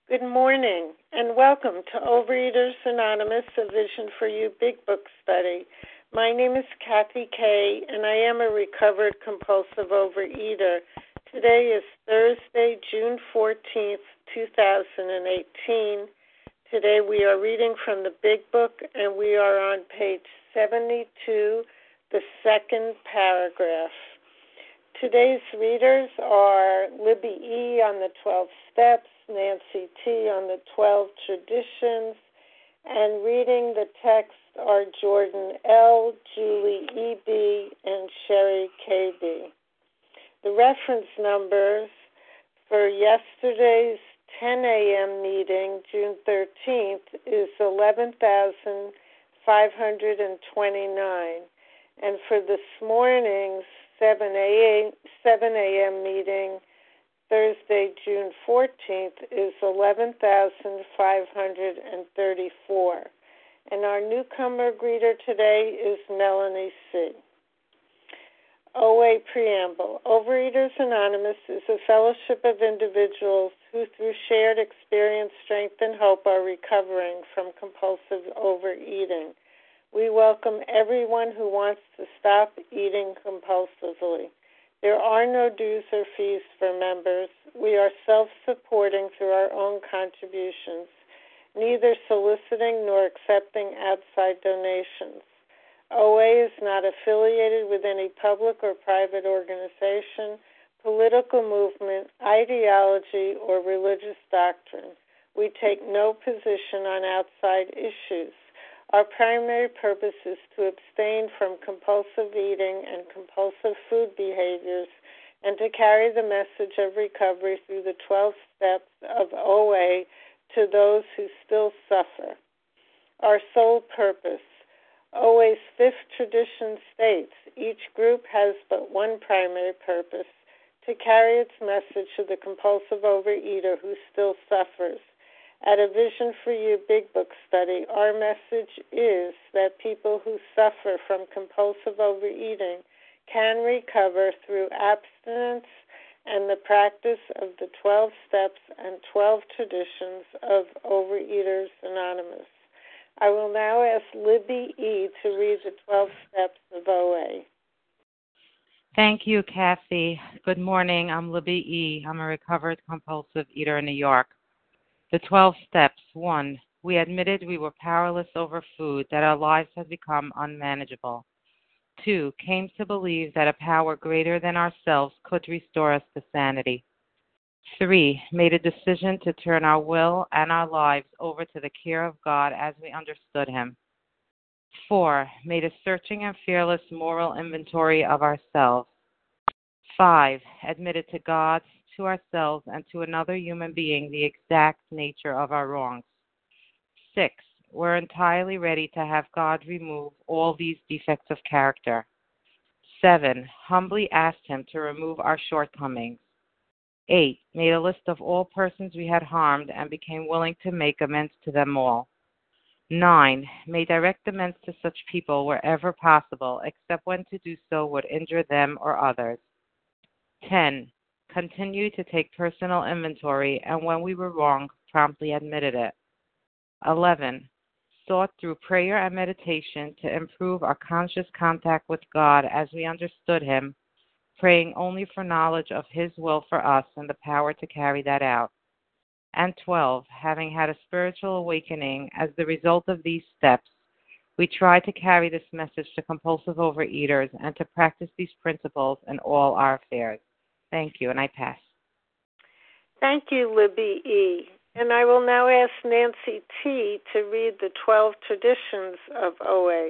Good morning, and welcome to Overeaters Anonymous, a Vision for You Big Book Study. My name is Kathy Kay, and I am a recovered compulsive overeater. Today is Thursday, June 14th, 2018. Today we are reading from the Big Book, and we are on page 72, the second paragraph. Today's readers are Libby E. on the 12 Steps, Nancy T. on the 12 Traditions, and reading the text are Jordan L., Julie E.B., and Sherry K.B. The reference numbers for yesterday's 10 a.m. meeting, June 13th, is 11,529, and for this morning's 7 a.m. meeting, Thursday, June 14th, is 11,534. And our newcomer greeter today is Melanie C. OA Preamble. Overeaters Anonymous is a fellowship of individuals who, through shared experience, strength, and hope, are recovering from compulsive overeating. We welcome everyone who wants to stop eating compulsively. There are no dues or fees for members. We are self-supporting through our own contributions, neither soliciting nor accepting outside donations. OA is not affiliated with any public or private organization, political movement, ideology, or religious doctrine. We take no position on outside issues. Our primary purpose is to abstain from compulsive eating and compulsive food behaviors and to carry the message of recovery through the 12 steps of OA to those who still suffer. Our sole purpose. OA's fifth tradition states each group has but one primary purpose, to carry its message to the compulsive overeater who still suffers. At a Vision for You Big Book Study, our message is that people who suffer from compulsive overeating can recover through abstinence and the practice of the 12 steps and 12 traditions of Overeaters Anonymous. I will now ask Libby E. to read the 12 steps of OA. Thank you, Kathy. Good morning. I'm Libby E. I'm a recovered compulsive eater in New York. The 12 steps. 1. We admitted we were powerless over food, that our lives had become unmanageable. 2. Came to believe that a power greater than ourselves could restore us to sanity. 3. Made a decision to turn our will and our lives over to the care of God as we understood Him. 4. Made a searching and fearless moral inventory of ourselves. 5. Admitted to God, to ourselves, and to another human being the exact nature of our wrongs. 6. We're entirely ready to have God remove all these defects of character. 7. Humbly asked Him to remove our shortcomings. 8. Made a list of all persons we had harmed and became willing to make amends to them all. 9. Made direct amends to such people wherever possible, except when to do so would injure them or others. 10. Continued to take personal inventory, and when we were wrong, promptly admitted it. 11. Sought through prayer and meditation to improve our conscious contact with God as we understood Him, praying only for knowledge of His will for us and the power to carry that out. And 12. Having had a spiritual awakening as the result of these steps, we try to carry this message to compulsive overeaters and to practice these principles in all our affairs. Thank you, and I pass. Thank you, Libby E. And I will now ask Nancy T. to read the 12 traditions of OA.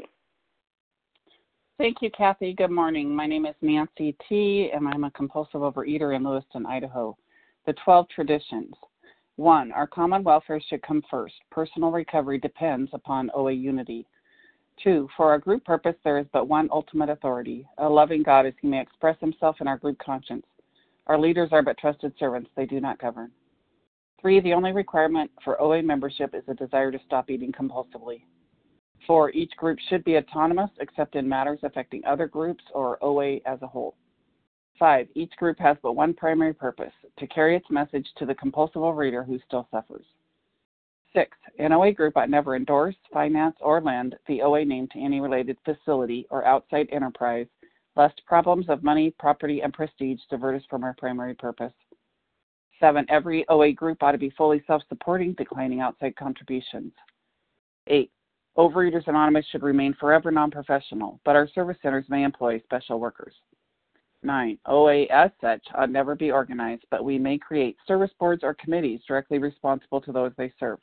Thank you, Kathy. Good morning. My name is Nancy T., and I'm a compulsive overeater in Lewiston, Idaho. The 12 traditions. 1. Our common welfare should come first. Personal recovery depends upon OA unity. 2. For our group purpose, there is but one ultimate authority, a loving God as He may express Himself in our group conscience. Our leaders are but trusted servants. They do not govern. 3. The only requirement for OA membership is a desire to stop eating compulsively. 4. Each group should be autonomous except in matters affecting other groups or OA as a whole. 5. Each group has but one primary purpose, to carry its message to the compulsive overeater who still suffers. 6. An OA group ought never endorse, finance, or lend the OA name to any related facility or outside enterprise, lest problems of money, property, and prestige divert us from our primary purpose. 7. Every OA group ought to be fully self-supporting, declining outside contributions. 8. Overeaters Anonymous should remain forever non-professional, but our service centers may employ special workers. 9. OA as such ought never be organized, but we may create service boards or committees directly responsible to those they serve.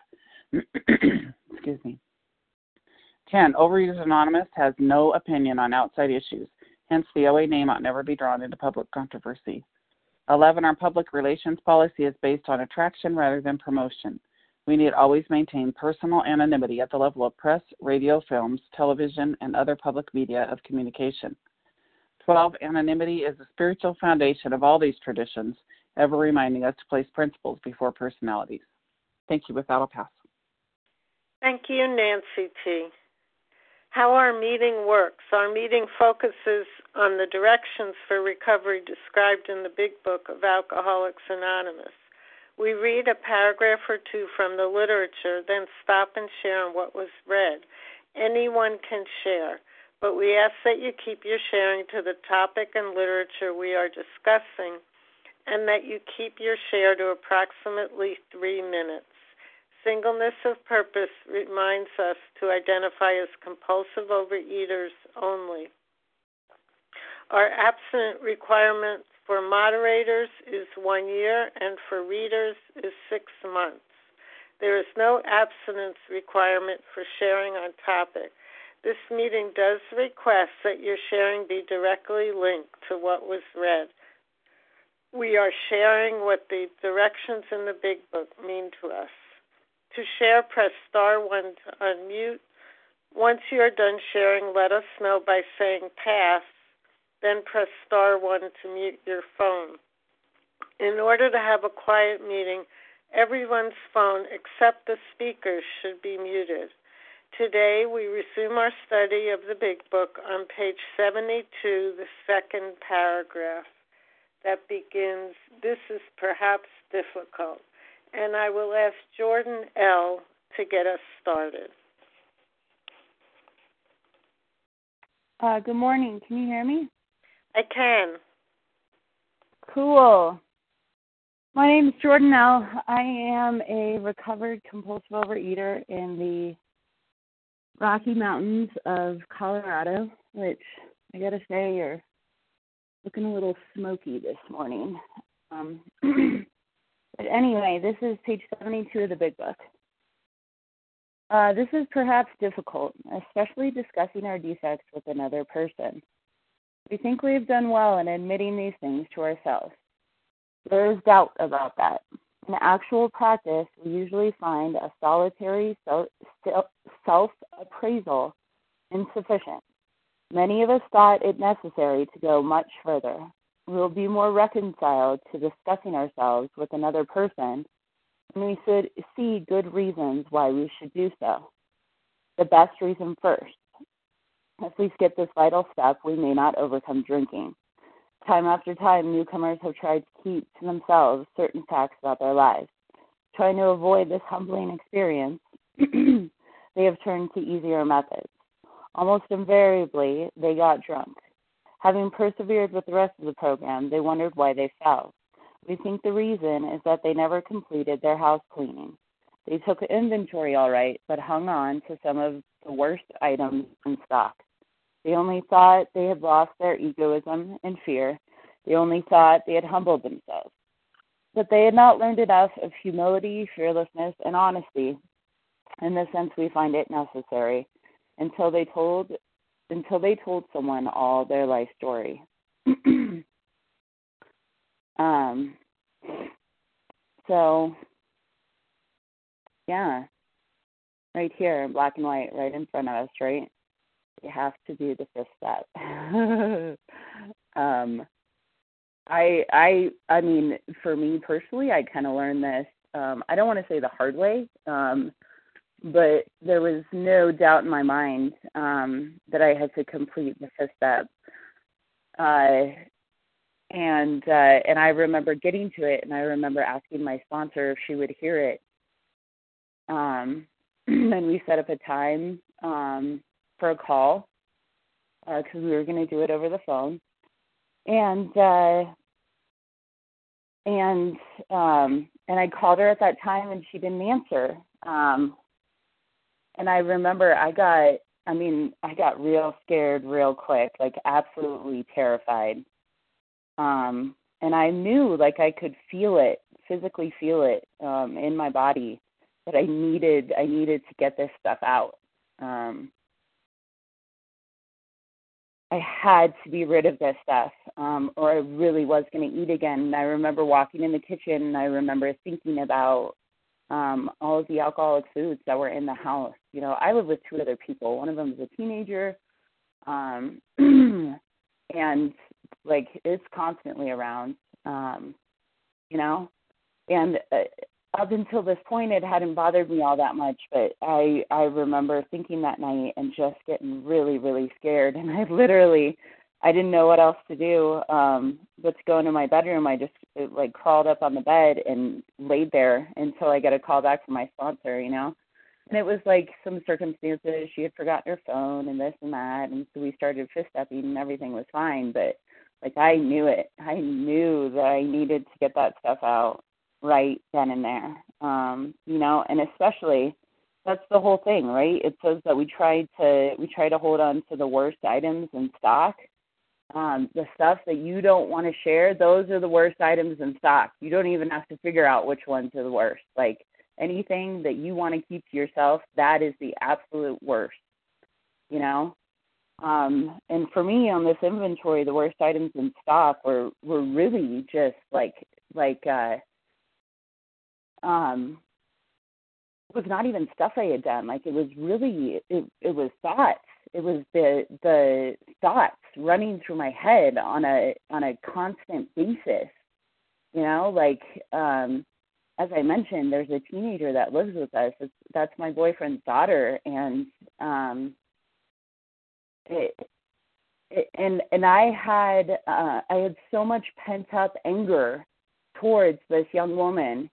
Excuse me. 10. Overeaters Anonymous has no opinion on outside issues. Hence, the OA name ought never be drawn into public controversy. 11. Our public relations policy is based on attraction rather than promotion. We need always maintain personal anonymity at the level of press, radio, films, television, and other public media of communication. 12. Anonymity is the spiritual foundation of all these traditions, ever reminding us to place principles before personalities. Thank you. With that, I'll pass. Thank you, Nancy T. How our meeting works. Our meeting focuses on the directions for recovery described in the Big Book of Alcoholics Anonymous. We read a paragraph or two from the literature, then stop and share on what was read. Anyone can share, but we ask that you keep your sharing to the topic and literature we are discussing, and that you keep your share to approximately 3 minutes. Singleness of purpose reminds us to identify as compulsive overeaters only. Our abstinent requirement for moderators is 1 year, and for readers is 6 months. There is no abstinence requirement for sharing on topic. This meeting does request that your sharing be directly linked to what was read. We are sharing what the directions in the Big Book mean to us. To share, press star 1 to unmute. Once you are done sharing, let us know by saying pass, then press star 1 to mute your phone. In order to have a quiet meeting, everyone's phone except the speaker's should be muted. Today, we resume our study of the Big Book on page 72, the second paragraph that begins, "This is perhaps difficult." And I will ask Jordan L. to get us started. Good morning. Can you hear me? I can. Cool. My name is Jordan L. I am a recovered compulsive overeater in the Rocky Mountains of Colorado, which I got to say, you're looking a little smoky this morning. But anyway, this is page 72 of the Big Book. This is perhaps difficult, especially discussing our defects with another person. We think we have done well in admitting these things to ourselves. There is doubt about that. In actual practice, we usually find a solitary self-appraisal insufficient. Many of us thought it necessary to go much further. We will be more reconciled to discussing ourselves with another person, and we should see good reasons why we should do so. The best reason first. If we skip this vital step, we may not overcome drinking. Time after time, newcomers have tried to keep to themselves certain facts about their lives. Trying to avoid this humbling experience, they have turned to easier methods. Almost invariably, they got drunk. Having persevered with the rest of the program, they wondered why they fell. We think the reason is that they never completed their house cleaning. They took inventory all right, but hung on to some of the worst items in stock. They only thought they had lost their egoism and fear. They only thought they had humbled themselves. But they had not learned enough of humility, fearlessness, and honesty. In the sense we find it necessary, until they told someone all their life story. So, yeah, right here in black and white, right in front of us, right? You have to do the fifth step. I mean, for me personally, I kind of learned this. I don't want to say the hard way, but there was no doubt in my mind that I had to complete the fifth step. I remember getting to it, and I remember asking my sponsor if she would hear it. And we set up a time for a call because we were going to do it over the phone. And I called her at that time, and she didn't answer. And I remember I got real scared real quick, like absolutely terrified. And I knew, like, I could feel it, physically feel it in my body, that I needed to get this stuff out. I had to be rid of this stuff, or I really was going to eat again. And I remember walking in the kitchen, and I remember thinking about all of the alcoholic foods that were in the house. You know, I live with two other people. One of them is a teenager, and like it's constantly around, you know. And up until this point, it hadn't bothered me all that much. But I remember thinking that night and just getting really, really scared. And I didn't know what else to do but to go into my bedroom. I just crawled up on the bed and laid there until I got a call back from my sponsor, you know. And it was like some circumstances. She had forgotten her phone and this and that. And so we started fist-stepping and everything was fine. But, like, I knew it. I knew that I needed to get that stuff out right then and there, you know. And especially, that's the whole thing, right? It says that we try to hold on to the worst items in stock. The stuff that you don't want to share, those are the worst items in stock. You don't even have to figure out which ones are the worst. Like, anything that you want to keep to yourself, that is the absolute worst, you know. And for me, on this inventory, the worst items in stock were really just it was not even stuff I had done. Like, it was really, it was thoughts. It was the thoughts running through my head on a constant basis. You know, like, as I mentioned, there's a teenager that lives with us. That's my boyfriend's daughter, and I had so much pent up anger towards this young woman.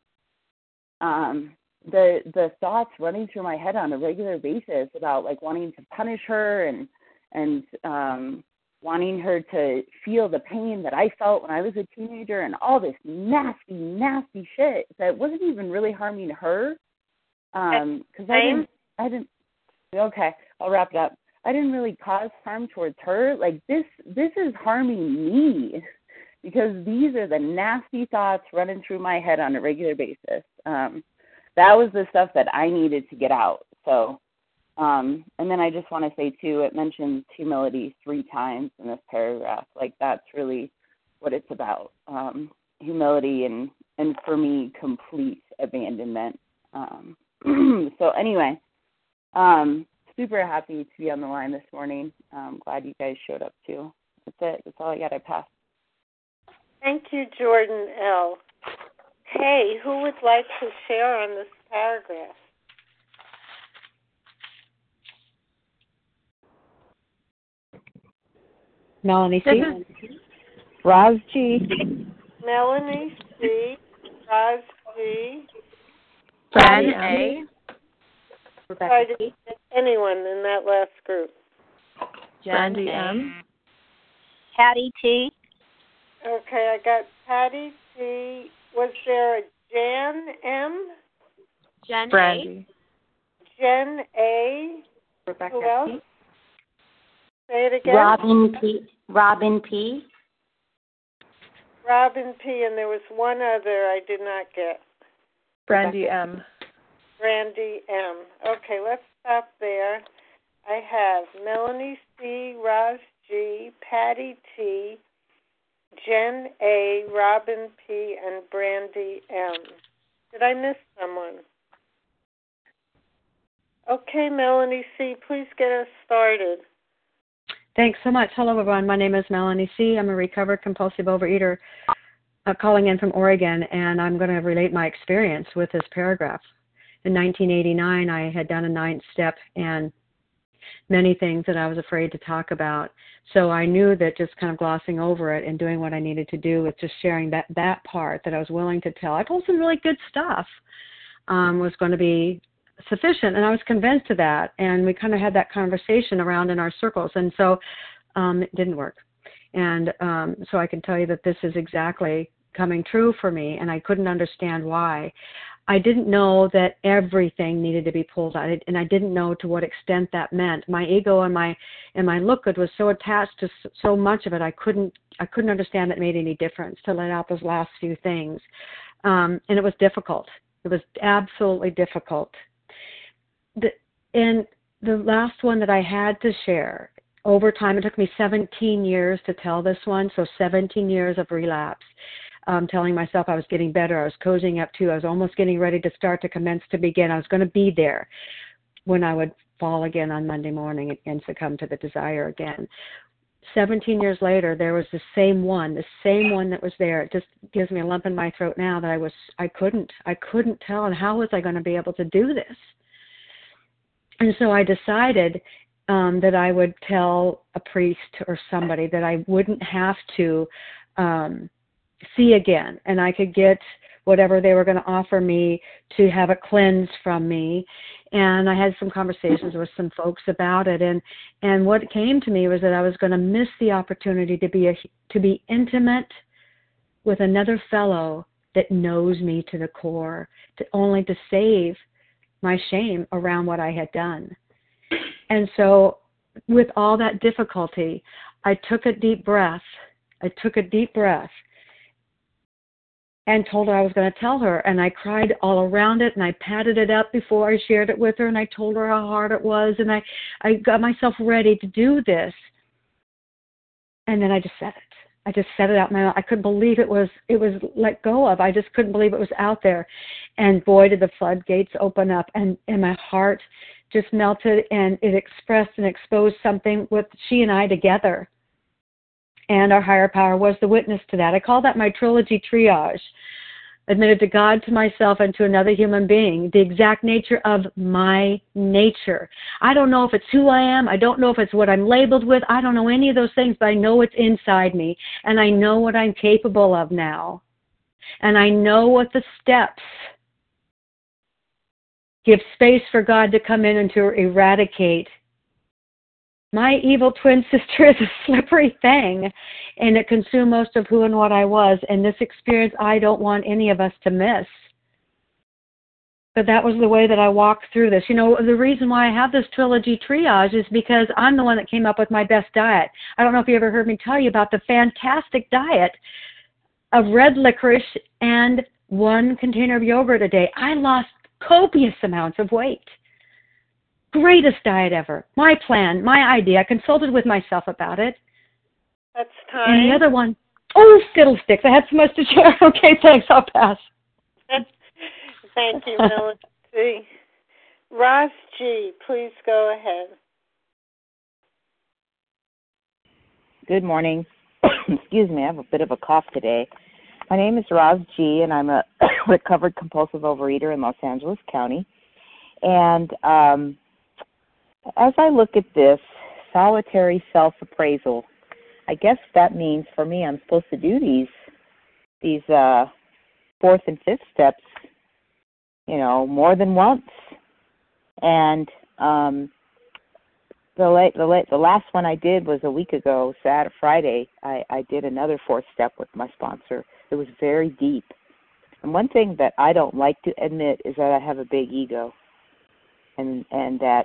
The thoughts running through my head on a regular basis about, like, wanting to punish her and wanting her to feel the pain that I felt when I was a teenager, and all this nasty, nasty shit that wasn't even really harming her. Because I didn't. Okay, I'll wrap it up. I didn't really cause harm towards her. Like, this is harming me, because these are the nasty thoughts running through my head on a regular basis. That was the stuff that I needed to get out. So, and then I just want to say, too, it mentions humility 3 times in this paragraph. Like, that's really what it's about. Humility and for me, complete abandonment. So anyway, super happy to be on the line this morning. Glad you guys showed up, too. That's it. That's all I got. I passed. Thank you, Jordan L. Hey, who would like to share on this paragraph? Melanie C. Roz G. Melanie C. Roz G. Fran A. Rebecca T. Anyone in that last group? Brandy M. Patty T. Okay, I got Patty T. Was there a Jan M? Jen Brandy. Jen A. Rebecca Who else? T. Say it again. Robin P. Robin P. Robin P. And there was one other I did not get. Brandy M. Brandy M. Okay, let's stop there. I have Melanie C., Roz G., Patty T., Jen A., Robin P., and Brandy M. Did I miss someone? Okay, Melanie C., please get us started. Thanks so much. Hello, everyone. My name is Melanie C. I'm a recovered compulsive overeater calling in from Oregon, and I'm going to relate my experience with this paragraph. In 1989, I had done a 9th step, and many things that I was afraid to talk about. So I knew that just kind of glossing over it and doing what I needed to do with just sharing that part that I was willing to tell. I told some really good stuff was going to be sufficient, and I was convinced of that. And we kind of had that conversation around in our circles, and so it didn't work. And so I can tell you that this is exactly coming true for me, and I couldn't understand why. I didn't know that everything needed to be pulled out, and I didn't know to what extent that meant. My ego and my look good was so attached to so much of it, I couldn't understand it made any difference to let out those last few things, and it was difficult. It was absolutely difficult. And the last one that I had to share, over time, it took me 17 years to tell this one, so 17 years of relapse. Telling myself I was getting better, I was cozying up to, I was almost getting ready to start to commence to begin. I was going to be there when I would fall again on Monday morning and succumb to the desire again. 17 years later, there was the same one that was there. It just gives me a lump in my throat now that I couldn't tell, and how was I going to be able to do this? And so I decided that I would tell a priest or somebody that I wouldn't have to see again, and I could get whatever they were going to offer me to have it cleansed from me. And I had some conversations with some folks about it, and what came to me was that I was going to miss the opportunity to be intimate with another fellow that knows me to the core, only to save my shame around what I had done. And so with all that difficulty, I took a deep breath and told her I was going to tell her. And I cried all around it, and I patted it up before I shared it with her, and I told her how hard it was, and I got myself ready to do this. And then I just said it. I just said it out my mouth. I couldn't believe it was let go of. I just couldn't believe it was out there. And boy, did the floodgates open up, and my heart just melted, and it expressed and exposed something with she and I together. And our higher power was the witness to that. I call that my trilogy triage. Admitted to God, to myself, and to another human being, the exact nature of my nature. I don't know if it's who I am. I don't know if it's what I'm labeled with. I don't know any of those things, but I know it's inside me, and I know what I'm capable of now. And I know what the steps give space for God to come in and to eradicate. My evil twin sister is a slippery thing, and it consumed most of who and what I was. And this experience, I don't want any of us to miss. But that was the way that I walked through this. You know, the reason why I have this trilogy triage is because I'm the one that came up with my best diet. I don't know if you ever heard me tell you about the fantastic diet of red licorice and 1 container of yogurt a day. I lost copious amounts of weight. Greatest diet ever. My plan, my idea. I consulted with myself about it. That's time. And the other one, oh, fiddlesticks. I had so much to share. Okay, thanks. I'll pass. Thank you, Melanie. Ross G., please go ahead. Good morning. Excuse me, I have a bit of a cough today. My name is Roz G., and I'm a recovered compulsive overeater in Los Angeles County. And as I look at this solitary self-appraisal, I guess that means for me I'm supposed to do these 4th and 5th steps, more than once. And the last one I did was a week ago, Friday. I did another 4th step with my sponsor. It was very deep. And one thing that I don't like to admit is that I have a big ego, and that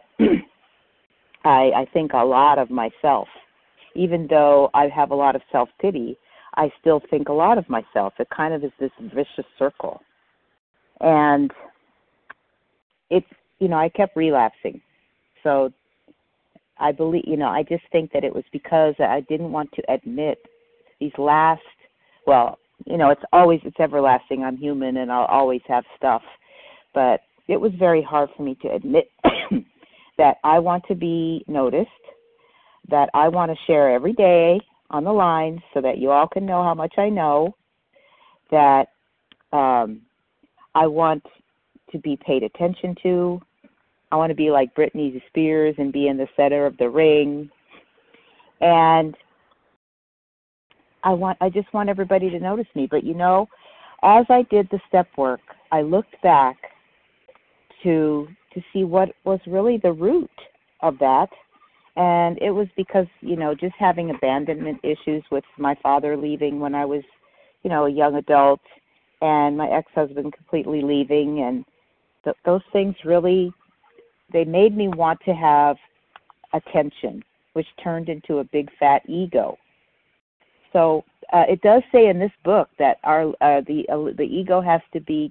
I think a lot of myself. Even though I have a lot of self-pity, I still think a lot of myself. It kind of is this vicious circle. And it's, I kept relapsing. So I believe, I just think that it was because I didn't want to admit these last, it's everlasting. I'm human and I'll always have stuff. But it was very hard for me to admit that I want to be noticed, that I want to share every day on the line so that you all can know how much I know, that I want to be paid attention to, I want to be like Britney Spears and be in the center of the ring. And I just want everybody to notice me. But, as I did the step work, I looked back to see what was really the root of that. And it was because, just having abandonment issues with my father leaving when I was, a young adult, and my ex-husband completely leaving. And those things really, they made me want to have attention, which turned into a big fat ego. So it does say in this book that the ego has to be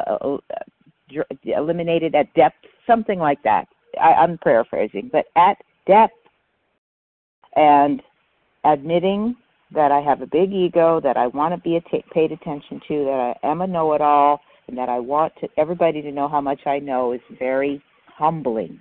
eliminated at depth, something like that. I'm paraphrasing, but at depth, and admitting that I have a big ego, that I want to be paid attention to, that I am a know-it-all, and that I want everybody to know how much I know is very humbling.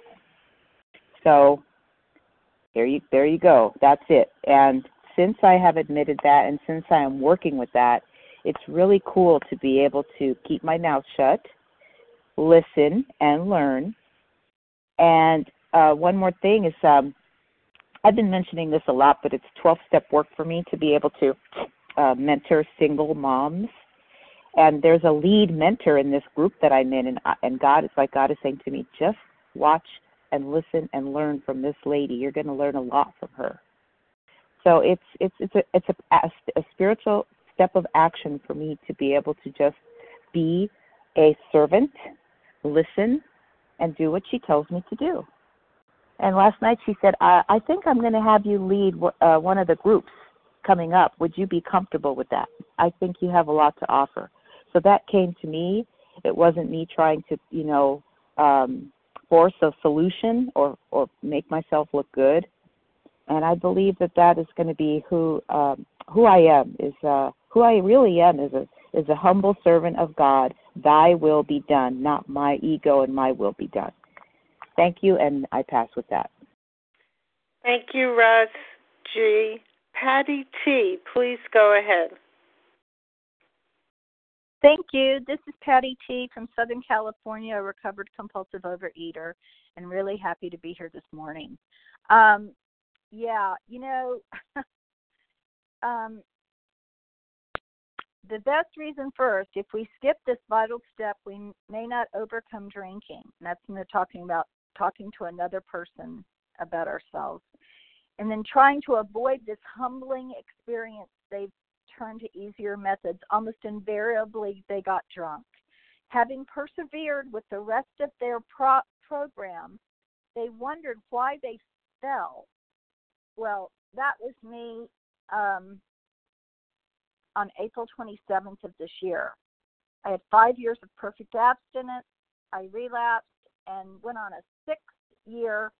So there you go. That's it. And since I have admitted that, and since I am working with that, it's really cool to be able to keep my mouth shut, listen, and learn. And one more thing is, I've been mentioning this a lot, but it's 12-step work for me to be able to mentor single moms. And there's a lead mentor in this group that I'm in, and God is saying to me, just watch and listen and learn from this lady. You're going to learn a lot from her. So it's a spiritual step of action for me to be able to just be a servant, listen, and do what she tells me to do. And last night she said, I think I'm going to have you lead one of the groups coming up. Would you be comfortable with that? I think you have a lot to offer. So that came to me. It wasn't me trying to, force a solution or make myself look good. And I believe that is going to be who I am, who I really am is a humble servant of God. Thy will be done, not my ego and my will be done. Thank you, and I pass with that. Thank you, Russ G. Patty T., please go ahead. Thank you. This is Patty T. from Southern California, a recovered compulsive overeater, and really happy to be here this morning. The best reason first, if we skip this vital step, we may not overcome drinking. And that's when they're talking about talking to another person about ourselves. And then trying to avoid this humbling experience, they've turned to easier methods. Almost invariably, they got drunk. Having persevered with the rest of their program, they wondered why they fell. Well, that was me on April 27th of this year. I had 5 years of perfect abstinence. I relapsed and went on a 6-year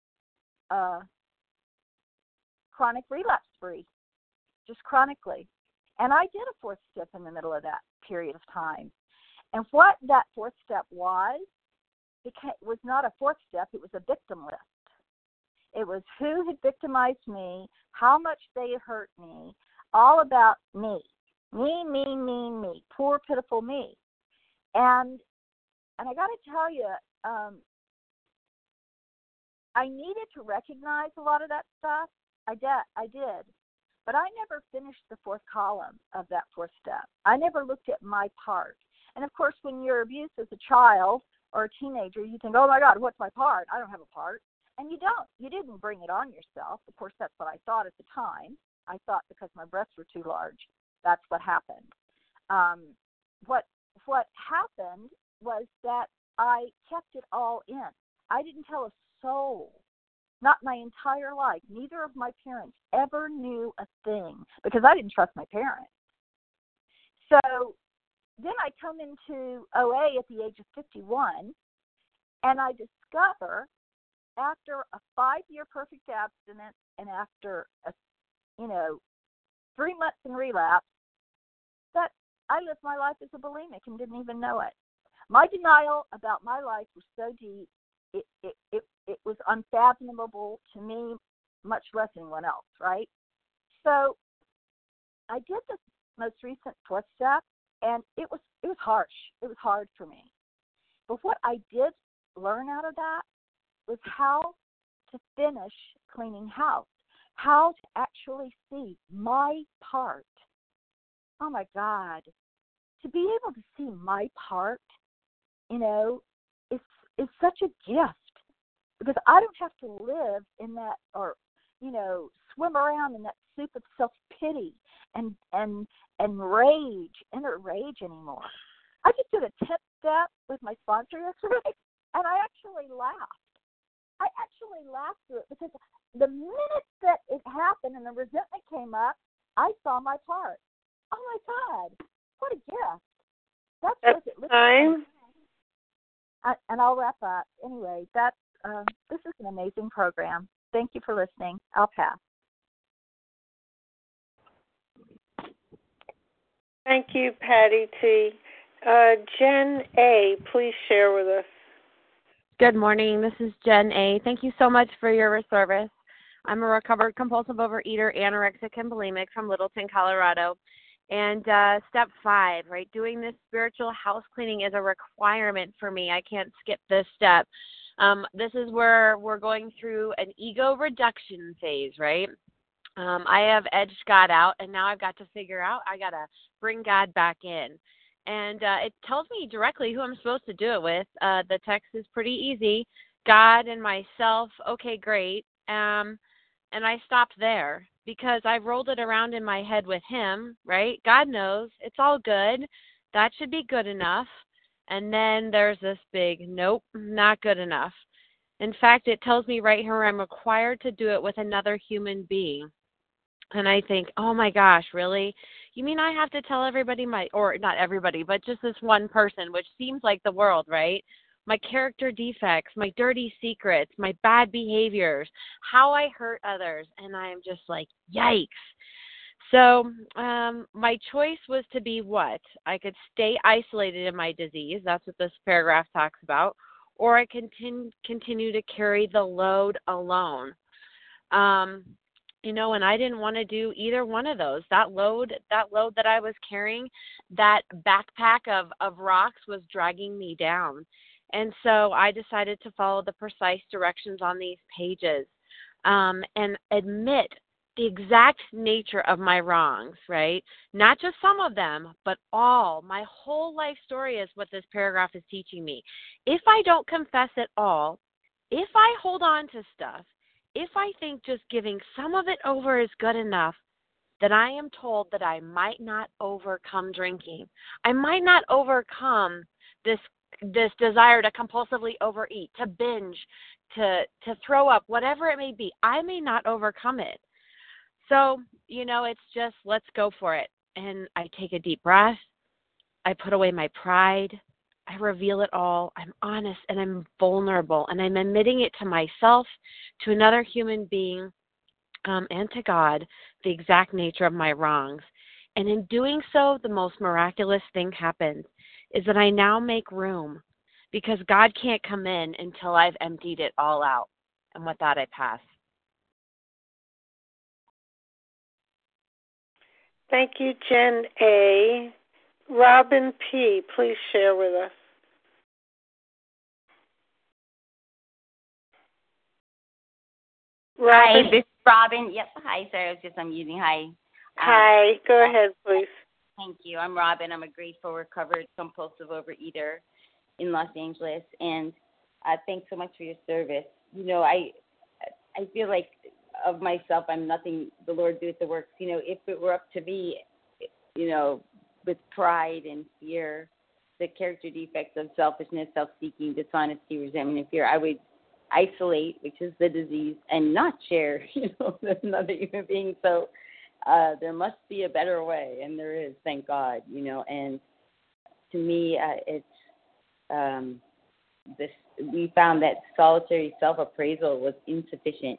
chronic relapse spree, just chronically. And I did a fourth step in the middle of that period of time. And what that fourth step was not a fourth step, it was a victim list. It was who had victimized me, how much they had hurt me, all about me. Me, poor, pitiful me. And I got to tell you, I needed to recognize a lot of that stuff. I did. But I never finished the fourth column of that fourth step. I never looked at my part. And, of course, when you're abused as a child or a teenager, you think, oh, my God, what's my part? I don't have a part. And you don't. You didn't bring it on yourself. Of course, that's what I thought at the time. I thought because my breasts were too large, that's what happened. What happened was that I kept it all in. I didn't tell a soul, not my entire life. Neither of my parents ever knew a thing because I didn't trust my parents. So then I come into OA at the age of 51, and I discover after a 5-year perfect abstinence and after 3 months in relapse, that I lived my life as a bulimic and didn't even know it. My denial about my life was so deep, it was unfathomable to me, much less anyone else, right? So I did this most recent fourth step, and it was harsh. It was hard for me. But what I did learn out of that was how to finish cleaning house, how to actually see my part. Oh my God, to be able to see my part, is such a gift, because I don't have to live in that, or swim around in that soup of self-pity and rage, inner rage anymore. I just did a 10th step with my sponsor yesterday, and I actually laughed. I actually laughed through it, because the minute that it happened and the resentment came up, I saw my part. Oh my God, what a gift. That's worth it. Time. And I'll wrap up. Anyway, this is an amazing program. Thank you for listening. I'll pass. Thank you, Patty T. Jen A., please share with us. Good morning. This is Jen A. Thank you so much for your service. I'm a recovered compulsive overeater, anorexic, and bulimic from Littleton, Colorado. And step 5, right? Doing this spiritual house cleaning is a requirement for me. I can't skip this step. This is where we're going through an ego reduction phase, right? I have edged God out, and now I've got to figure out I got to bring God back in. And it tells me directly who I'm supposed to do it with. The text is pretty easy. God and myself, okay, great. And I stopped there, because I've rolled it around in my head with him, right? God knows. It's all good. That should be good enough. And then there's this big, nope, not good enough. In fact, it tells me right here I'm required to do it with another human being. And I think, oh my gosh, really? You mean I have to tell everybody or not everybody, but just this one person, which seems like the world, right? My character defects, my dirty secrets, my bad behaviors, how I hurt others. And I am just like, yikes. So my choice was to be what? I could stay isolated in my disease. That's what this paragraph talks about. Or I continue to carry the load alone. And I didn't want to do either one of those. That load that I was carrying, that backpack of rocks was dragging me down. And so I decided to follow the precise directions on these pages and admit the exact nature of my wrongs, right? Not just some of them, but all. My whole life story is what this paragraph is teaching me. If I don't confess it all, if I hold on to stuff, if I think just giving some of it over is good enough, then I am told that I might not overcome drinking. I might not overcome this desire to compulsively overeat, to binge, to throw up, whatever it may be. I may not overcome it. So, it's just, let's go for it. And I take a deep breath. I put away my pride. I reveal it all. I'm honest and I'm vulnerable. And I'm admitting it to myself, to another human being, and to God, the exact nature of my wrongs. And in doing so, the most miraculous thing happens, is that I now make room, because God can't come in until I've emptied it all out. And with that, I pass. Thank you, Jen A. Robin P., please share with us. Robin. Hi, this is Robin. Yep. Hi, sorry, I was just unmuting. Hi. Hi. Go ahead, please. Thank you. I'm Robin. I'm a grateful, recovered, compulsive overeater in Los Angeles. And thanks so much for your service. I feel like of myself, I'm nothing. The Lord doeth the works. If it were up to me, with pride and fear, the character defects of selfishness, self-seeking, dishonesty, resentment, and fear, I would isolate, which is the disease, and not share, with another human being. So there must be a better way, and there is, thank God, and to me, we found that solitary self-appraisal was insufficient,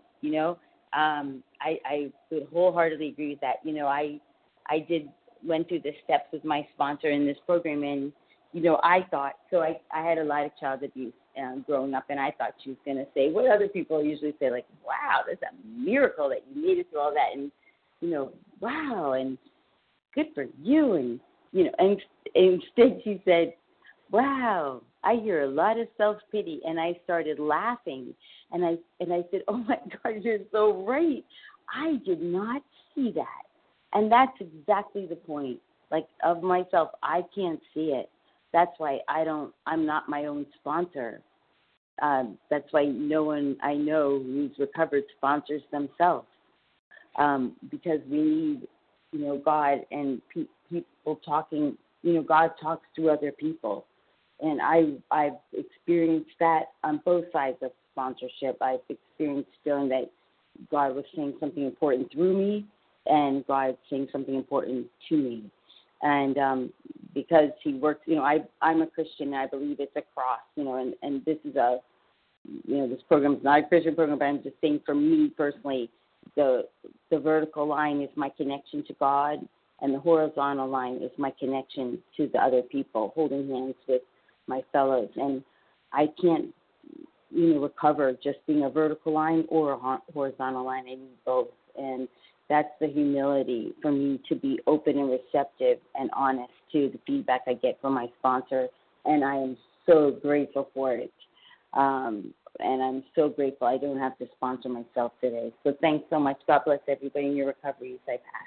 I would wholeheartedly agree with that. I went through the steps with my sponsor in this program, and, I thought, so I had a lot of child abuse growing up, and I thought she was going to say what other people usually say, like, wow, that's a miracle that you made it through all that, and, wow, and good for you, and, and instead she said, wow, I hear a lot of self-pity, and I started laughing, and I said, oh, my God, you're so right. I did not see that. And that's exactly the point. Like, of myself, I can't see it. That's why I'm not my own sponsor. That's why no one I know who's recovered sponsors themselves, because we need, God and people talking. God talks to other people, and I've experienced that on both sides of sponsorship. I've experienced feeling that God was saying something important through me, and God saying something important to me, and because He works. I'm a Christian, and I believe it's a cross. And this is this program is not a Christian program, but I'm just saying for me personally, the vertical line is my connection to God, and the horizontal line is my connection to the other people, holding hands with my fellows. And I can't, recover just being a vertical line or a horizontal line. I need both. And that's the humility for me, to be open and receptive and honest to the feedback I get from my sponsor. And I am so grateful for it. And I'm so grateful I don't have to sponsor myself today. So thanks so much. God bless everybody in your recovery as I pass.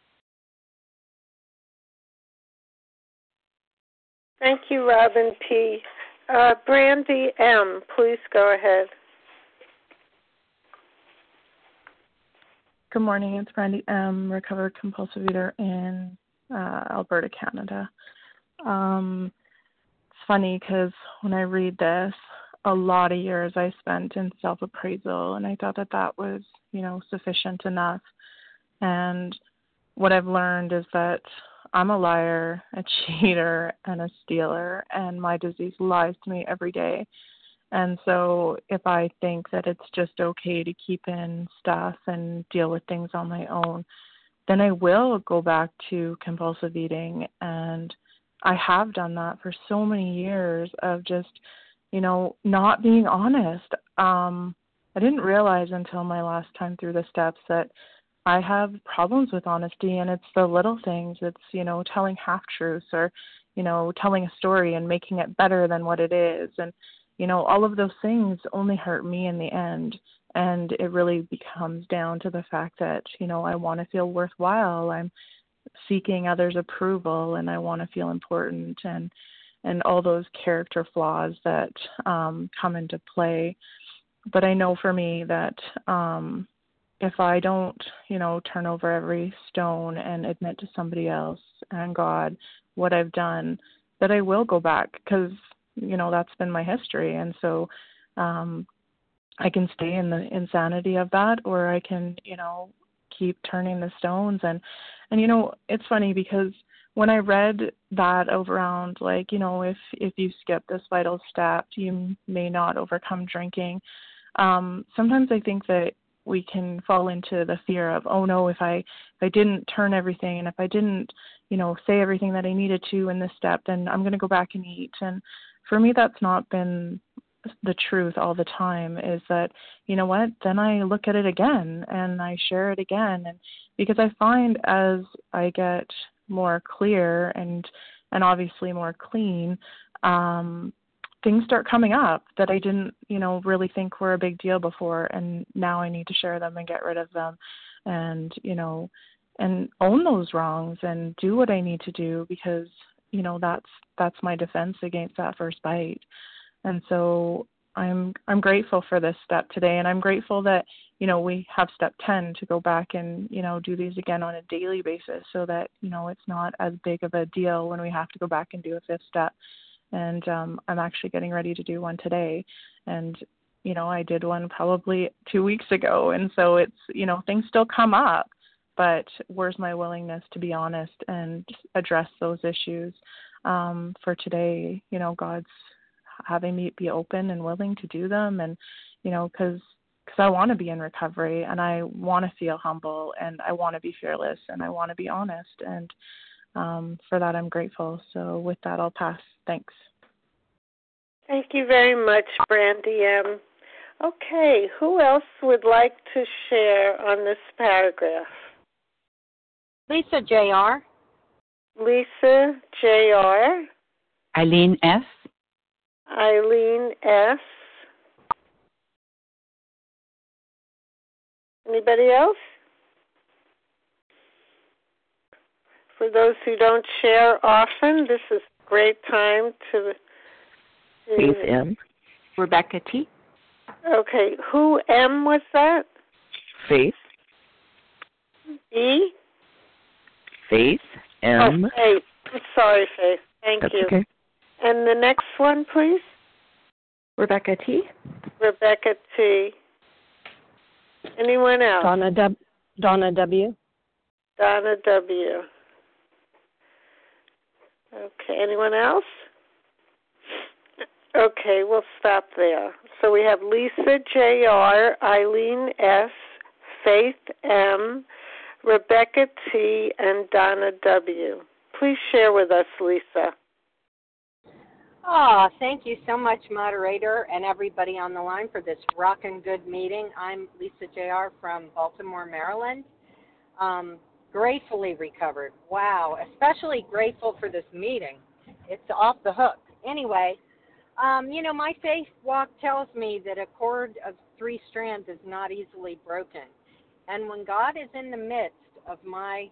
Thank you, Robin P. Brandy M., please go ahead. Good morning. It's Brandy M., recovered compulsive eater in Alberta, Canada. It's funny because when I read this, a lot of years I spent in self-appraisal, and I thought that was, sufficient enough. And what I've learned is that I'm a liar, a cheater, and a stealer, and my disease lies to me every day. And so if I think that it's just okay to keep in stuff and deal with things on my own, then I will go back to compulsive eating. And I have done that for so many years of just, not being honest. I didn't realize until my last time through the steps that I have problems with honesty, and it's the little things. It's, telling half-truths or, telling a story and making it better than what it is. And, all of those things only hurt me in the end. And it really becomes down to the fact that, I want to feel worthwhile. I'm seeking others' approval, and I want to feel important, and all those character flaws that come into play. But I know for me that if I don't, turn over every stone and admit to somebody else and God what I've done, that I will go back, because, that's been my history. And so I can stay in the insanity of that, or I can, keep turning the stones. And it's funny because when I read that around, like, if you skip this vital step, you may not overcome drinking. Sometimes I think that we can fall into the fear of, oh no, if I didn't turn everything, and if I didn't, say everything that I needed to in this step, then I'm going to go back and eat. And for me, that's not been the truth all the time. Is that, what, then I look at it again and I share it again. And because I find as I get more clear and obviously more clean, things start coming up that I didn't, really think were a big deal before. And now I need to share them and get rid of them and, and own those wrongs and do what I need to do, because, that's my defense against that first bite. And so I'm grateful for this step today. And I'm grateful that, we have step 10 to go back and, do these again on a daily basis, so that, it's not as big of a deal when we have to go back and do a fifth step. And I'm actually getting ready to do one today. And, I did one probably 2 weeks ago. And so it's, things still come up, but where's my willingness to be honest and address those issues? For today, God's having me be open and willing to do them. And, because I want to be in recovery, and I want to feel humble, and I want to be fearless, and I want to be honest. And for that, I'm grateful. So with that, I'll pass. Thanks. Thank you very much, Brandy M. Okay, who else would like to share on this paragraph? Lisa J.R. Lisa J.R. Eileen F. Eileen S. Anybody else? For those who don't share often, this is a great time to... Faith M. Rebecca T. Okay, who M was that? Faith. E? Faith M. Oh, Faith. I'm sorry, Faith. Thank That's you. Okay. And the next one, please? Rebecca T. Rebecca T. Anyone else? Donna W. Donna W. Okay, anyone else? Okay, we'll stop there. So we have Lisa J.R., Eileen S., Faith M., Rebecca T., and Donna W. Please share with us, Lisa. Oh, thank you so much, moderator, and everybody on the line for this rockin' good meeting. I'm Lisa J.R. from Baltimore, Maryland. Gratefully recovered. Wow, especially grateful for this meeting. It's off the hook. Anyway, my faith walk tells me that a cord of 3 strands is not easily broken. And when God is in the midst of my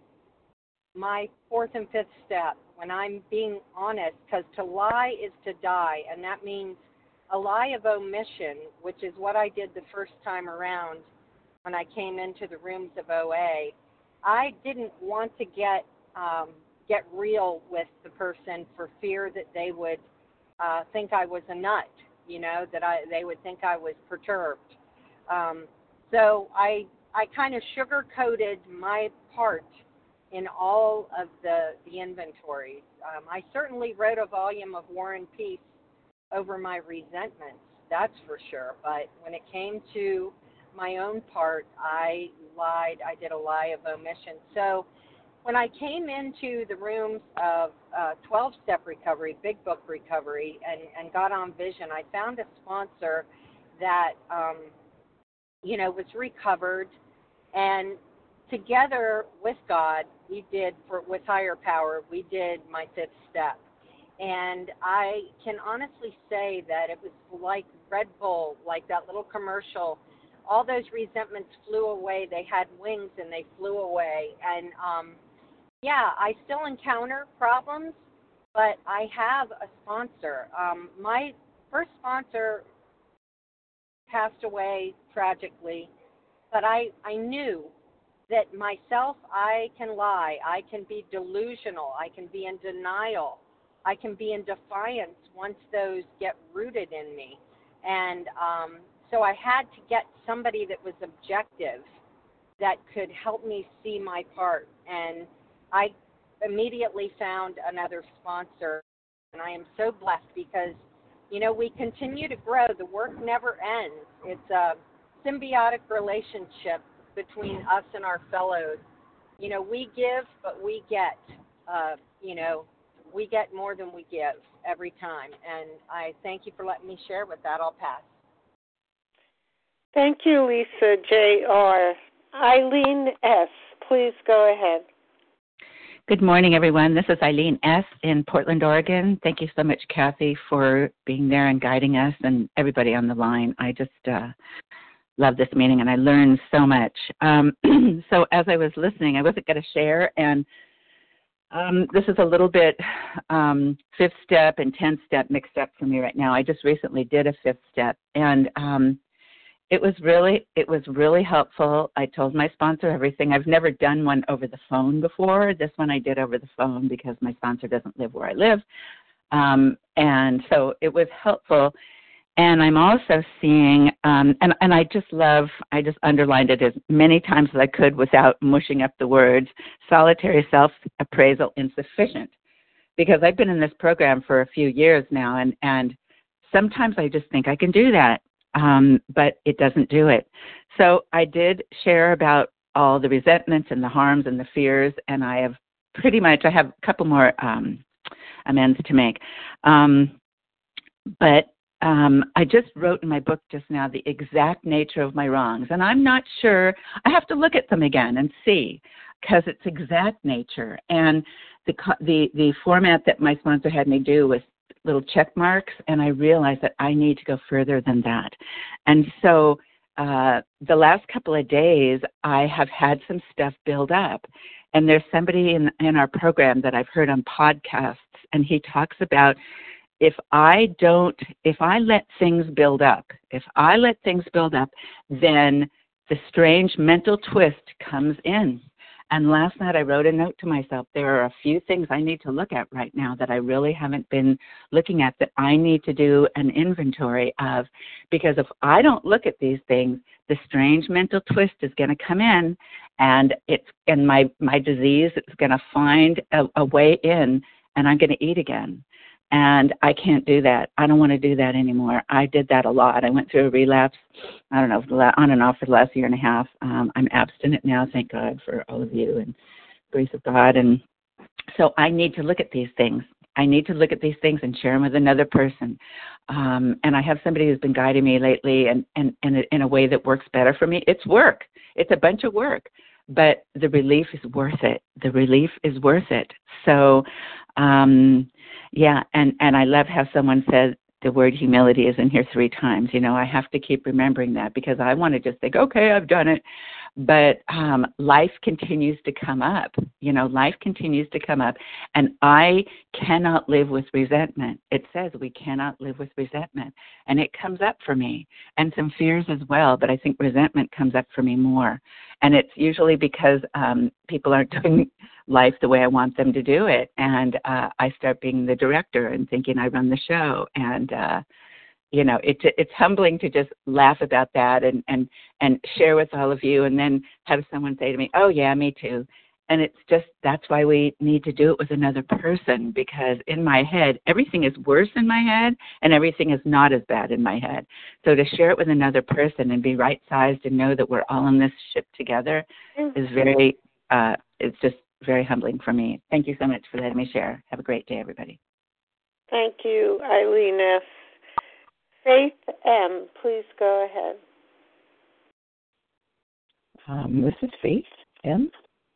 4th and 5th step, when I'm being honest, because to lie is to die, and that means a lie of omission, which is what I did the first time around when I came into the rooms of OA. I didn't want to get real with the person for fear that they would think I was a nut, that they would think I was perturbed. So I kind of sugar-coated my part in all of the inventories. I certainly wrote a volume of War and Peace over my resentments, that's for sure. But when it came to my own part, I lied. I did a lie of omission. So when I came into the rooms of 12-step recovery, Big Book recovery, and got on Vision, I found a sponsor that, was recovered. And together with God, with higher power, we did my 5th step. And I can honestly say that it was like Red Bull, like that little commercial. All those resentments flew away. They had wings and they flew away. And, I still encounter problems, but I have a sponsor. My first sponsor passed away tragically, but I knew that myself, I can lie, I can be delusional, I can be in denial, I can be in defiance once those get rooted in me. And so I had to get somebody that was objective that could help me see my part. And I immediately found another sponsor, and I am so blessed because, we continue to grow. The work never ends. It's a symbiotic relationship between us and our fellows. We give, but we get. We get more than we give every time. And I thank you for letting me share with that. I'll pass. Thank you, Lisa J.R. Eileen S., please go ahead. Good morning, everyone. This is Eileen S. in Portland, Oregon. Thank you so much, Kathy, for being there and guiding us and everybody on the line. I just love this meeting, and I learned so much. So as I was listening, I wasn't going to share, and this is a little bit 5th step and 10th step mixed up for me right now. I just recently did a 5th step, and it was really helpful. I told my sponsor everything. I've never done one over the phone before. This one I did over the phone because my sponsor doesn't live where I live. And so it was helpful. And I'm also seeing, and I just underlined it as many times as I could without mushing up the words, solitary self-appraisal insufficient. Because I've been in this program for a few years now, and sometimes I just think I can do that. But it doesn't do it. So I did share about all the resentments and the harms and the fears, and I have a couple more amends to make. But I just wrote in my book just now the exact nature of my wrongs, and I'm not sure. I have to look at them again and see, because it's exact nature. And the format that my sponsor had me do was little check marks, and I realized that I need to go further than that. And so the last couple of days, I have had some stuff build up. And there's somebody in our program that I've heard on podcasts, and he talks about if I let things build up, then the strange mental twist comes in. And last night I wrote a note to myself, there are a few things I need to look at right now that I really haven't been looking at that I need to do an inventory of, because if I don't look at these things, the strange mental twist is going to come in, and my disease is going to find a way in, and I'm going to eat again. And I can't do that. I don't want to do that anymore. I did that a lot. I went through a relapse, I don't know, on and off for the last year and a half. I'm abstinent now, thank God for all of you and grace of God. And so I need to look at these things. I need to look at these things and share them with another person. And I have somebody who's been guiding me lately and in a way that works better for me. It's work. It's a bunch of work. But the relief is worth it. The relief is worth it. So, yeah, and I love how someone said the word humility is in here 3 times. You know, I have to keep remembering that because I want to just think, okay, I've done it. But life continues to come up. You know, life continues to come up. And I cannot live with resentment. It says we cannot live with resentment. And it comes up for me. And some fears as well. But I think resentment comes up for me more. And it's usually because people aren't doing life the way I want them to do it. And I start being the director and thinking I run the show. And you know, it's humbling to just laugh about that and share with all of you, and then have someone say to me, oh, yeah, me too. And it's just, that's why we need to do it with another person, because in my head, everything is worse in my head and everything is not as bad in my head. So to share it with another person and be right-sized and know that we're all in this ship together is very, it's just very humbling for me. Thank you so much for letting me share. Have a great day, everybody. Thank you, Eileen S. Faith M., please go ahead. This is Faith M.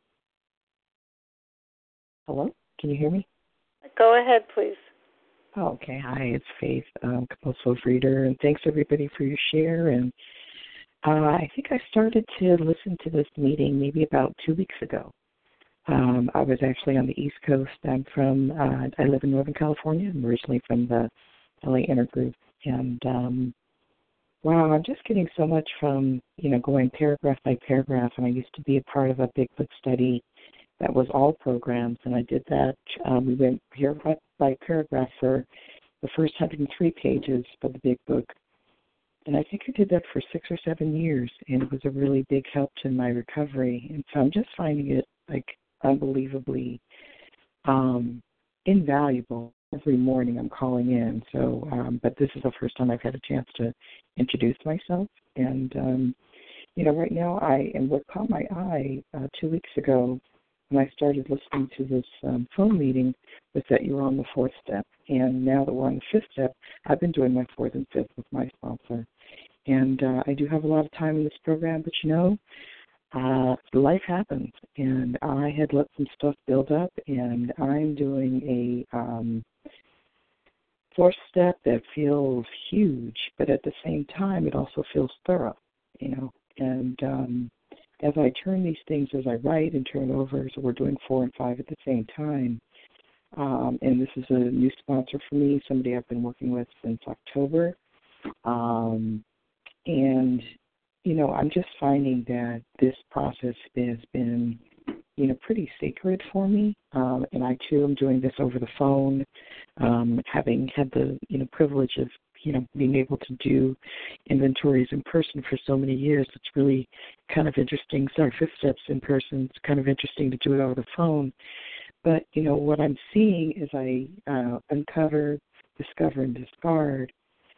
Hello, can you hear me? Go ahead, please. Oh, okay. Hi, it's Faith, compulsive reader, and thanks everybody for your share. And I think I started to listen to this meeting maybe about 2 weeks ago. I was actually on the East Coast. I'm from, I live in Northern California. I'm originally from the LA Intergroup. And, wow, I'm just getting so much from, you know, going paragraph by paragraph. And I used to be a part of a big book study that was all programs. And I did that. We went paragraph by paragraph for the first 103 pages of the big book. And I think I did that for 6 or 7 years. And it was a really big help to my recovery. And so I'm just finding it, like, unbelievably invaluable. Every morning I'm calling in, so but this is the first time I've had a chance to introduce myself. And you know, right now and what caught my eye 2 weeks ago when I started listening to this phone meeting was that you were on the 4th step, and now that we're on the 5th step, I've been doing my 4th and 5th with my sponsor, and I do have a lot of time in this program, but you know, life happens, and I had let some stuff build up, and I'm doing a 4th step that feels huge, but at the same time, it also feels thorough, you know. And as I turn these things, as I write and turn over, so we're doing 4 and 5 at the same time. And this is a new sponsor for me, somebody I've been working with since October. And you know, I'm just finding that this process has been, you know, pretty sacred for me. And I, too, am doing this over the phone, having had the, you know, privilege of, you know, being able to do inventories in person for so many years. It's really kind of interesting. Sorry, 5th steps in person. It's kind of interesting to do it over the phone. But, you know, what I'm seeing is I uncover, discover, and discard.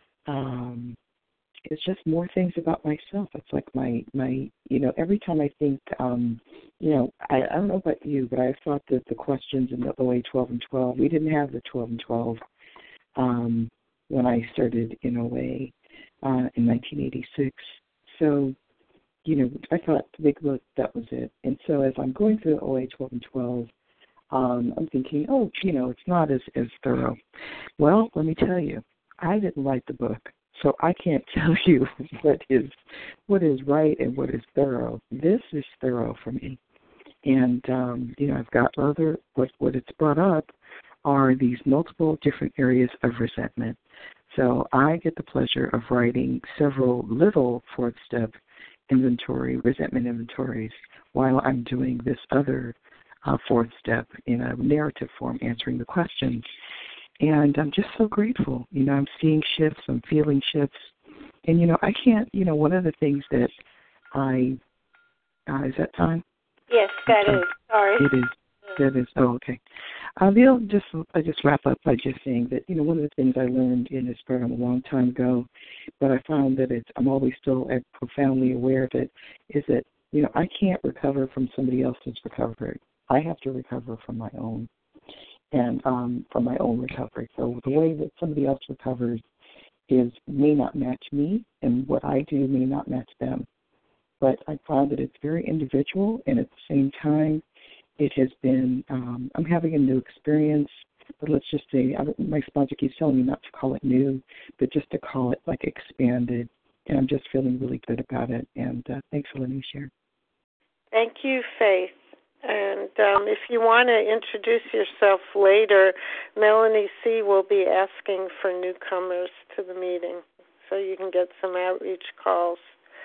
It's just more things about myself. It's like my you know, every time I think, you know, I don't know about you, but I thought that the questions in the OA 12 and 12, we didn't have the 12 and 12 when I started in OA in 1986. So, you know, I thought the big book, that was it. And so as I'm going through the OA 12 and 12, I'm thinking, oh, it's not as thorough. Well, let me tell you, I didn't write the book, so I can't tell you what is right and what is thorough. This is thorough for me. And, I've got what it's brought up are these multiple different areas of resentment. So I get the pleasure of writing several little fourth step resentment inventories, while I'm doing this other fourth step in a narrative form, answering the questions. And I'm just so grateful. I'm seeing shifts, I'm feeling shifts. And, I can't, one of the things that is that time? Yes, that is. Sorry. It is. That is. Oh, okay. I just wrap up by just saying that, one of the things I learned in this program a long time ago, but I found that I'm always still profoundly aware of it, is that, I can't recover from somebody else's recovery. I have to recover from my own, and from my own recovery. So the way that somebody else recovers may not match me, and what I do may not match them. But I found that it's very individual, and at the same time, it has been, I'm having a new experience, but let's just say, my sponsor keeps telling me not to call it new, but just to call it like expanded, and I'm just feeling really good about it, and thanks for letting me share. Thank you, Faith. And if you want to introduce yourself later, Melanie C. will be asking for newcomers to the meeting, so you can get some outreach calls.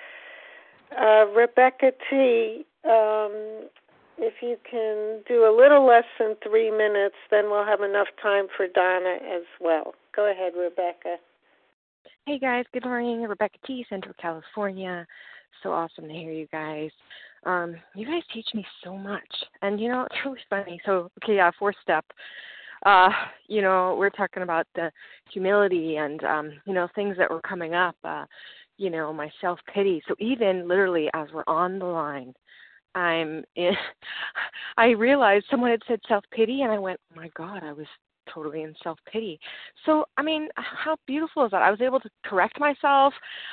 Rebecca T., if you can do a little less than 3 minutes, then we'll have enough time for Donna as well. Go ahead, Rebecca. Hey, guys. Good morning. Rebecca T., Central California. So awesome to hear you guys. You guys teach me so much. And, it's really funny. So, fourth step. We're talking about the humility and, things that were coming up, my self-pity. So even literally as we're on the line, I realized someone had said self-pity, and I went, oh, my God, I was totally in self-pity. So, how beautiful is that? I was able to correct myself,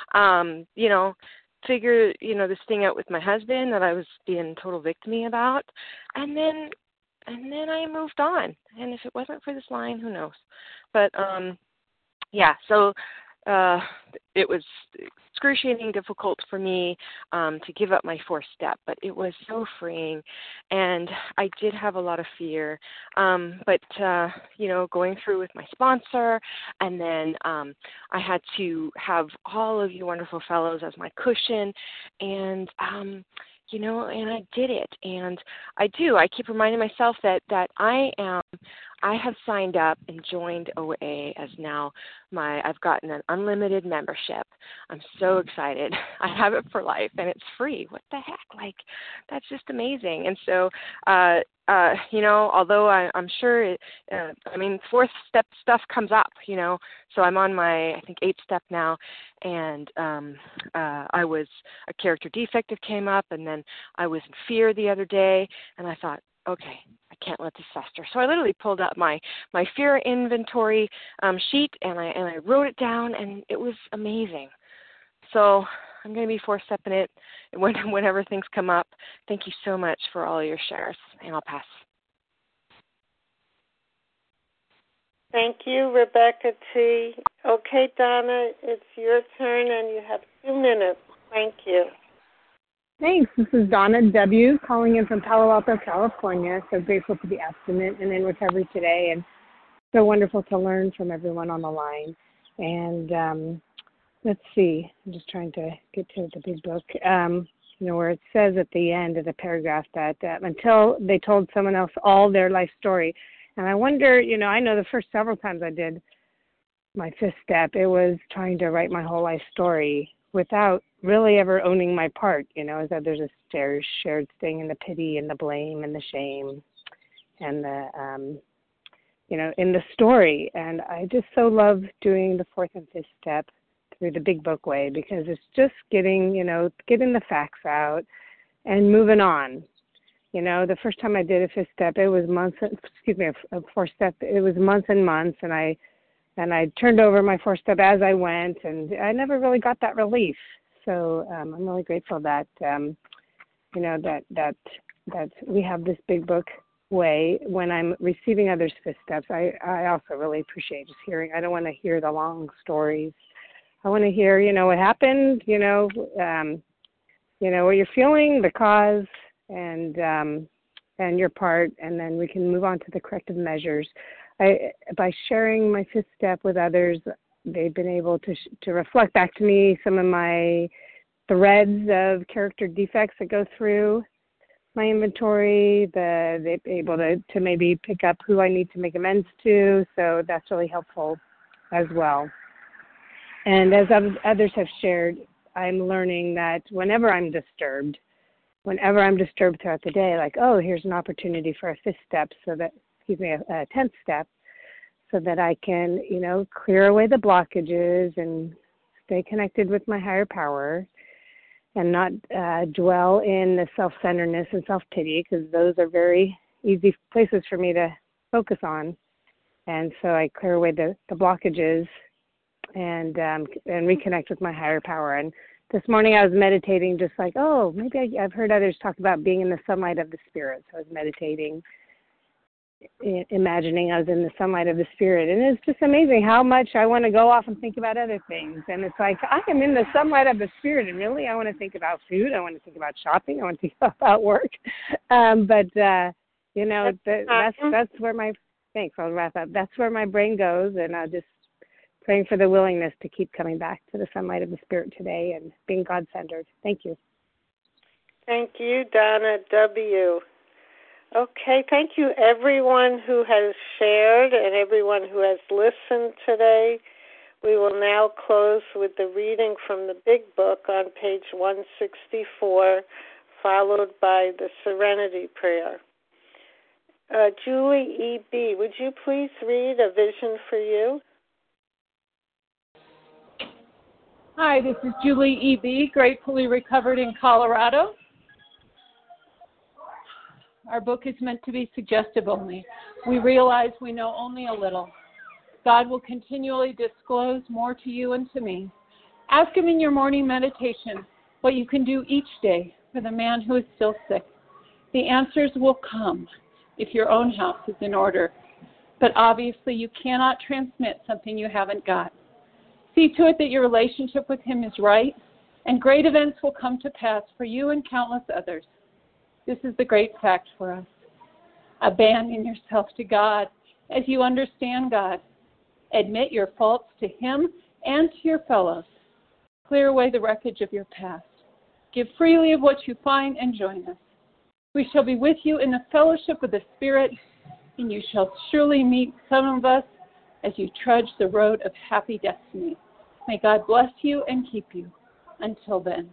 figure, this thing out with my husband that I was being total victim about, and then I moved on. And if it wasn't for this line, who knows? But, so it was excruciating difficult for me to give up my fourth step, but it was so freeing, and I did have a lot of fear, but going through with my sponsor, and then I had to have all of you wonderful fellows as my cushion, and and I did it, and I keep reminding myself that I have signed up and joined OA as now I've gotten an unlimited membership. I'm so excited. I have it for life, and it's free. What the heck? That's just amazing. And so, although I'm sure, fourth step stuff comes up, so I'm on my, I think, 8th step now, and a character defective came up, and then I was in fear the other day, and I thought, okay, I can't let this fester. So I literally pulled out my fear inventory sheet, and I wrote it down, and it was amazing. So I'm going to be four-stepping it whenever things come up. Thank you so much for all your shares, and I'll pass. Thank you, Rebecca T. Okay, Donna, it's your turn, and you have 2 minutes. Thank you. Thanks. This is Donna W. calling in from Palo Alto, California. So grateful to be abstinent and in recovery today, and so wonderful to learn from everyone on the line. And let's see. I'm just trying to get to the big book, where it says at the end of the paragraph that until they told someone else all their life story. And I wonder, I know the first several times I did my 5th step, it was trying to write my whole life story without really ever owning my part, is that there's a shared thing in the pity and the blame and the shame and the, in the story. And I just so love doing the 4th and 5th step through the big book way, because it's just getting the facts out and moving on. The first time I did a 5th step, it was a 4th step, it was months and months, and I turned over my 4th step as I went, and I never really got that relief. So I'm really grateful that, that we have this big book way when I'm receiving others' fifth steps. I also really appreciate just hearing. I don't want to hear the long stories. I want to hear, what happened, what you're feeling, the cause, and your part, and then we can move on to the corrective measures. By sharing my fifth step with others, they've been able to reflect back to me some of my threads of character defects that go through my inventory. They're able to maybe pick up who I need to make amends to, so that's really helpful as well. And as others have shared, I'm learning that whenever I'm disturbed throughout the day, like, oh, here's an opportunity for a fifth step, a 10th step, so that I can, clear away the blockages and stay connected with my higher power and not dwell in the self-centeredness and self-pity, because those are very easy places for me to focus on. And so I clear away the blockages and reconnect with my higher power. And this morning I was meditating, just like, oh, maybe I've heard others talk about being in the sunlight of the Spirit. So I was meditating, imagining I was in the sunlight of the Spirit. And it's just amazing how much I want to go off and think about other things. And it's like, I am in the sunlight of the Spirit, and really I want to think about food. I want to think about shopping. I want to think about work. That's where my, thanks, I'll wrap up. That's where my brain goes, and I just praying for the willingness to keep coming back to the sunlight of the Spirit today and being God-centered. Thank you. Thank you, Donna W. Okay, thank you everyone who has shared and everyone who has listened today. We will now close with the reading from the Big Book on page 164, followed by the Serenity Prayer. Julie E.B., would you please read A Vision for You? Hi, this is Julie E.B., gratefully recovered in Colorado. Our book is meant to be suggestive only. We realize we know only a little. God will continually disclose more to you and to me. Ask Him in your morning meditation what you can do each day for the man who is still sick. The answers will come if your own house is in order. But obviously you cannot transmit something you haven't got. See to it that your relationship with Him is right, and great events will come to pass for you and countless others. This is the great fact for us. Abandon yourself to God as you understand God. Admit your faults to Him and to your fellows. Clear away the wreckage of your past. Give freely of what you find and join us. We shall be with you in the fellowship of the Spirit, and you shall surely meet some of us as you trudge the road of happy destiny. May God bless you and keep you. Until then.